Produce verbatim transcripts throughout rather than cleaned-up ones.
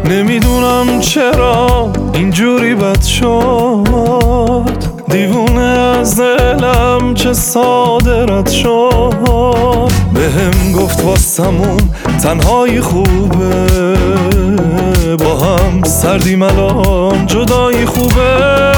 نمیدونم چرا اینجوری بد شد، دیوونه از دلم چه صادرت شد. بهم گفت واسمون تنهایی خوبه، با هم سردیم الان جدایی خوبه.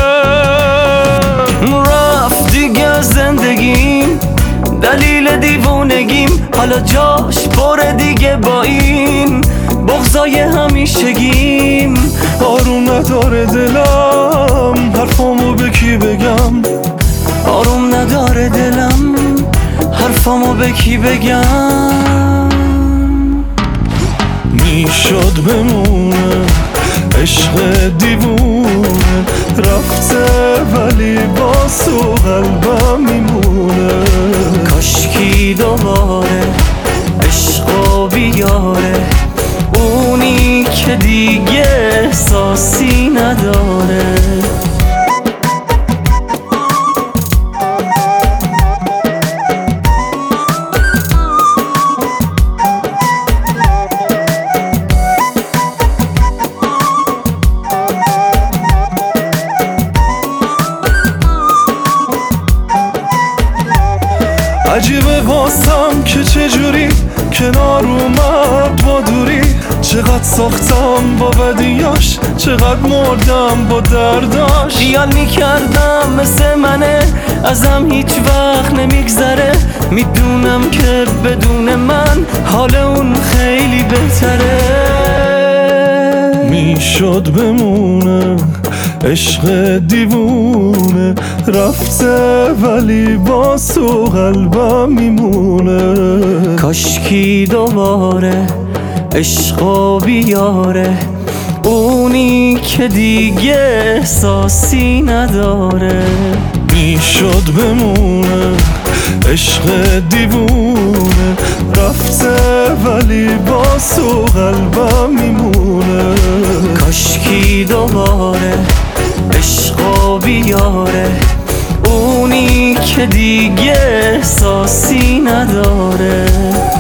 رفت دیگه از زندگیم دلیل دیوونگیم، حالا جاش بره دیگه با این بغضای همیشگیم. آروم نداره دلم، حرفامو به کی بگم؟ آروم نداره دلم، حرفامو به کی بگم؟ میشد بمونه عشق دیوونه، رفته ولی با سو قلبم میمونه. کاشکی دوباره عشقو بیاره، اونی که دیگه احساسی نداره. عجیبه واسم که چجوری کنار اومد با دوری، چقدر ساختم با بدیاش، چقدر مردم با درداش. خیال میکردم مثل منه، ازم هیچ وقت نمیگذره. میدونم که بدون من حال اون خیلی بهتره. میشد بمونه عشق دیوونه، رفته ولی با سو قلبم میمونه. کاشکی دوباره عشقو بیاره، اونی که دیگه احساسی نداره. میشد بمونه عشق دیوونه، رفته ولی با سو قلبم میمونه. کاشکی دوباره عشقو بیاره، اونی که دیگه احساسی نداره.